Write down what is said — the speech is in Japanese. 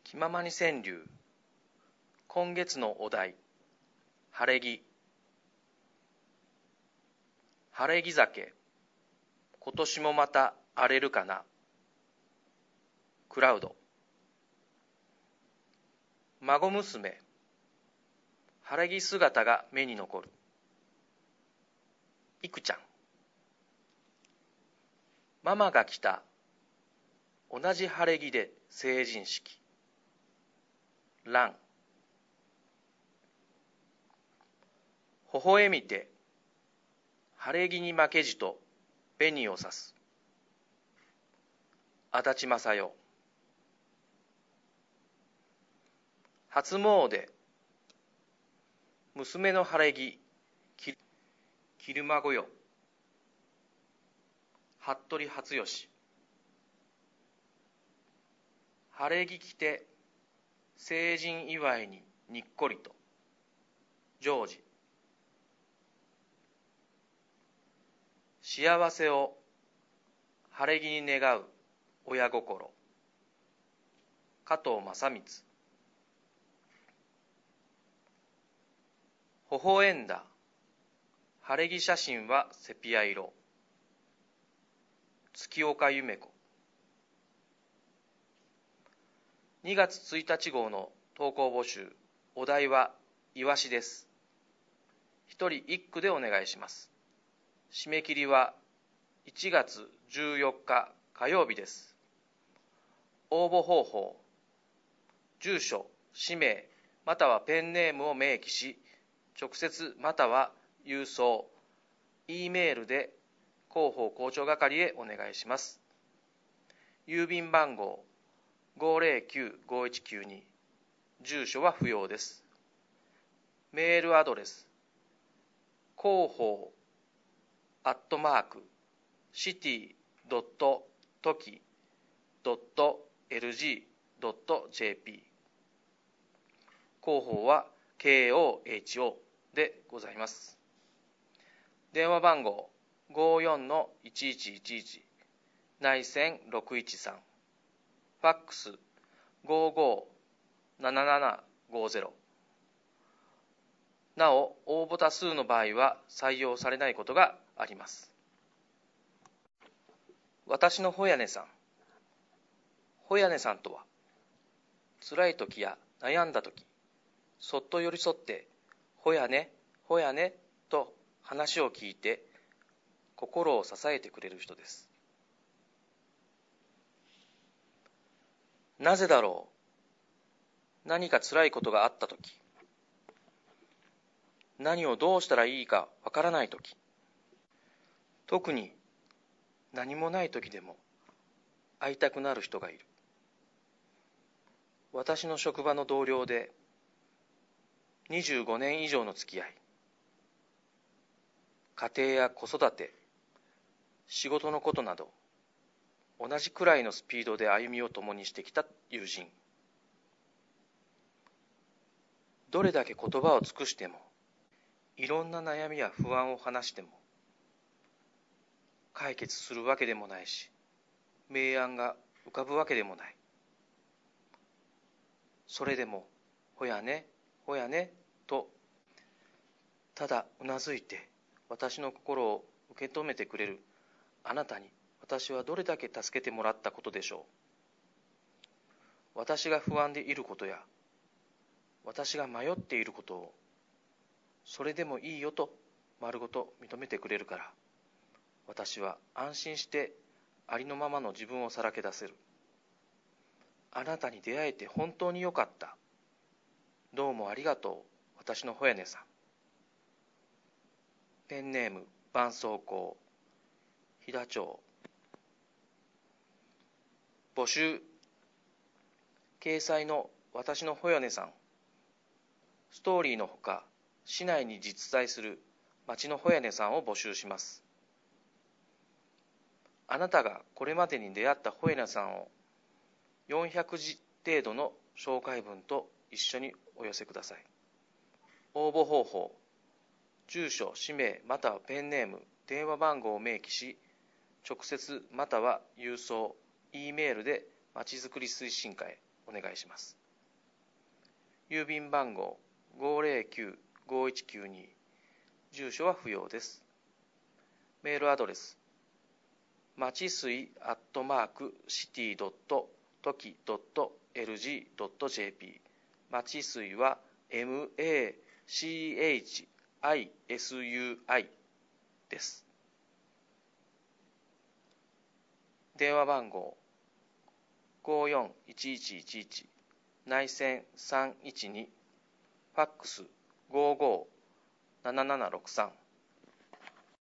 気ままに川柳。今月のお題、晴れ着。晴れ着酒。今年もまた荒れるかな。クラウド。孫娘。晴れ着姿が目に残る。いくちゃん。ママが来た。同じ晴れ着で成人式。ラン。微笑みて。晴れ着に負けじと紅をさす。足立正代。初詣。娘の晴れ着着る孫よ。服部初吉。晴れ着着て成人祝いににっこりと。ジョージ。幸せを晴れ着に願う親心。加藤正光。微笑んだ晴れ着写真はセピア色。月岡夢子。2月1日号の投稿募集、お題はイワシです。一人一句でお願いします。締め切りは1月14日火曜日です。応募方法、住所、氏名、またはペンネームを明記し、直接または郵送、Eメールで広報広聴係へお願いします。郵便番号509-5192、住所は不要です。メールアドレス、広報@city.toki.lg.jp。 広報は KOHO でございます。電話番号54-1111、内線613、ファックス557750。なお、応募多数の場合は採用されないことがあります。私のほやねさん。ほやねさんとは、辛い時や悩んだ時、そっと寄り添って、ほやね、ほやねと話を聞いて、心を支えてくれる人です。なぜだろう。何か辛いことがあったとき、何をどうしたらいいかわからないとき、特に何もないときでも会いたくなる人がいる。私の職場の同僚で25年以上の付き合い、家庭や子育て、仕事のことなど、同じくらいのスピードで歩みを共にしてきた友人。どれだけ言葉を尽くしても、いろんな悩みや不安を話しても、解決するわけでもないし、明暗が浮かぶわけでもない。それでも、ほやね、ほやね、と、ただうなずいて、私の心を受け止めてくれるあなたに、私はどれだけ助けてもらったことでしょう。私が不安でいることや、私が迷っていることを、それでもいいよと丸ごと認めてくれるから、私は安心してありのままの自分をさらけ出せる。あなたに出会えて本当によかった。どうもありがとう、私のほやねさん。ペンネーム、絆創膏、飛騨町。募集。掲載の私のほやねさん。ストーリーのほか、市内に実在する町のほやねさんを募集します。あなたがこれまでに出会ったほやねさんを400字程度の紹介文と一緒にお寄せください。応募方法、住所、氏名またはペンネーム、電話番号を明記し、直接または郵送、Eメールでまちづくり推進課へお願いします。郵便番号 509-5192、住所は不要です。メールアドレス、まちすい@city.toki.lg.jp、まちすいは MACHISUI です。電話番号541111、内線312、ファックス557763